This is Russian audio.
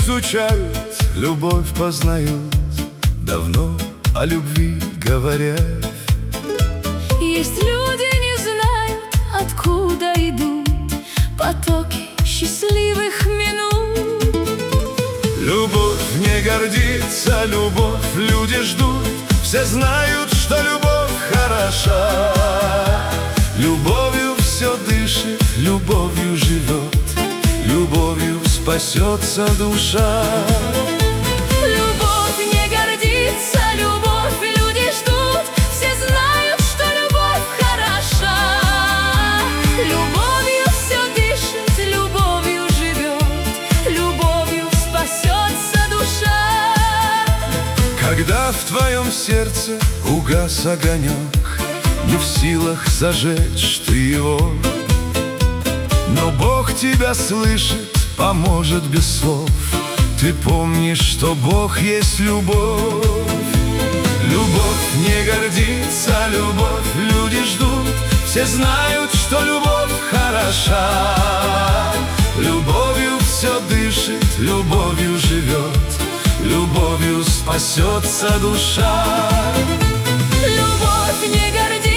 изучают, любовь познают, давно о любви говорят. Есть люди, не знают, откуда идут потоки счастливых минут. Любовь не гордится, любовь люди ждут. Все знают, что любовь хороша. Любовью все дышит, любовью живет, любовью спасется душа. Любовь не гордится, любовь люди ждут. Все знают, что любовь хороша. Любовью все дышит, любовью живет, любовью спасется душа. Когда в твоем сердце угас огонек, не в силах зажечь ты его, но Бог тебя слышит, поможет без слов. Ты помнишь, что Бог есть любовь. Любовь не гордится, любовь люди ждут. Все знают, что любовь хороша. Любовью все дышит, любовью живет, любовью спасется душа. Любовь не гордится.